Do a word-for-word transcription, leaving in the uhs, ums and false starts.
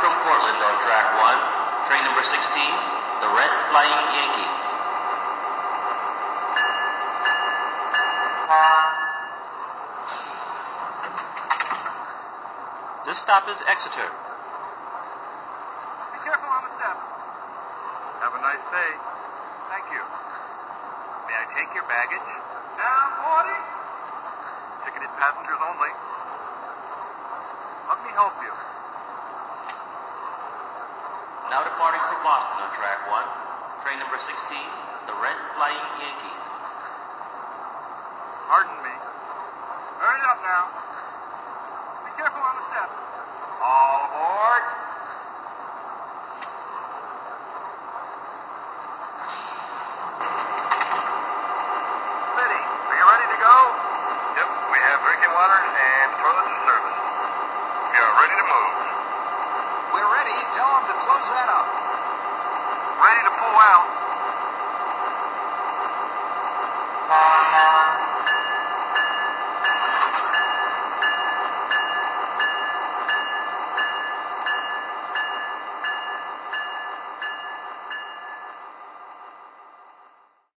from Portland on track one. Train number sixteen, the Red Flying Yankee. This stop is Exeter. Be careful on the steps. Have a nice day. Thank you. May I take your baggage? Down forty. Ticketed passengers only. Let me help you. Now departing for Boston on track one. Train number sixteen, the Red Flying Yankee. Pardon me. Hurry up now. Be careful on the steps. All aboard. City, are you ready to go? Yep, we have drinking water and toilets and service. We are ready to move. We're ready. Tell them to close that up. Ready to pull out.